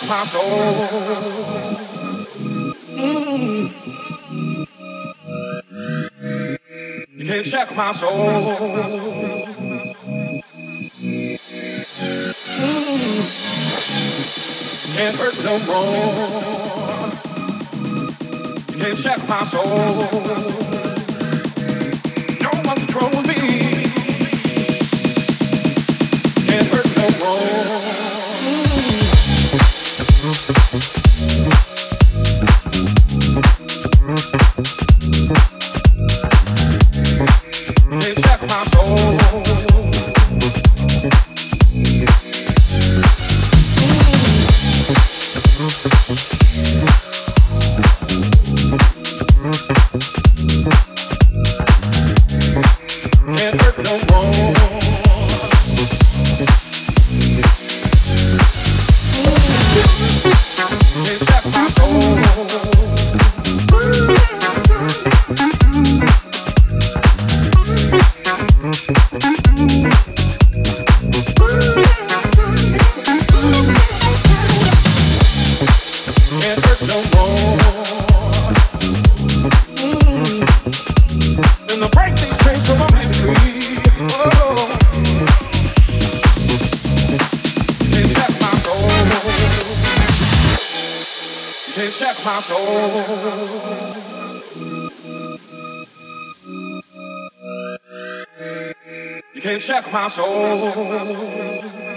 my soul. You can't check my soul. You can't hurt no more. You can't check my soul. No one control me. Can't hurt no more. Can't check my soul. Can't hurt no more. Can't check my soul. Can't hurt no more. And the break these chains so I'm free. Oh. Can't check my soul. Can't check my soul. You can't check my soul.